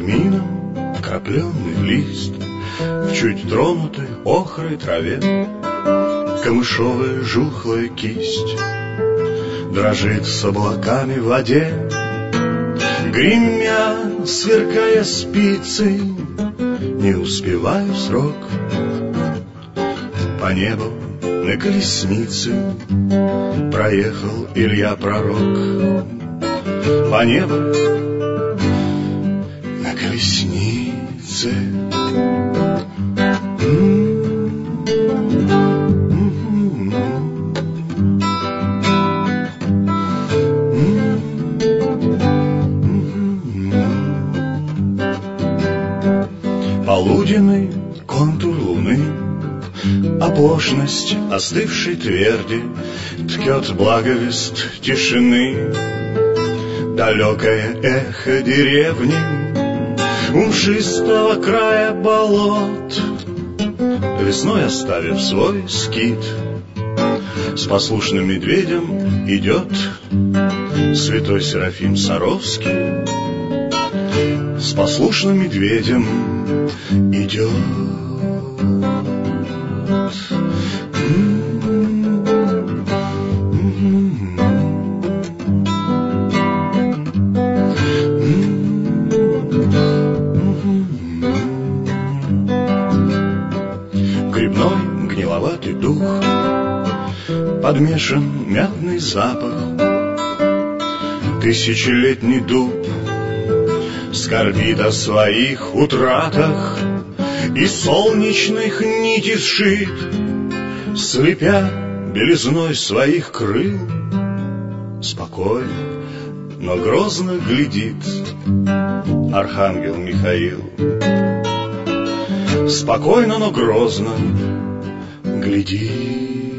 жасмином крапленный лист в чуть тронутой охрой траве, камышовая жухлая кисть дрожит с облаками в воде, гремя, сверкая спицы, не успеваю срок. По небу на колеснице проехал Илья Пророк. По небу на колеснице. Полуденный контур луны, оплошность остывшей тверди ткет благовест тишины. Далекое эхо деревни у мшистого края болот, весной оставив свой скит, с послушным медведем идет святой Серафим Саровский. С послушным медведем идет. Грибной гниловатый дух, подмешан мятный запах, тысячелетний дуб скорбит о своих утратах и солнечных нити сшит, слепя белизной своих крыл. Спокойно, но грозно глядит архангел Михаил. Спокойно, но грозно глядит.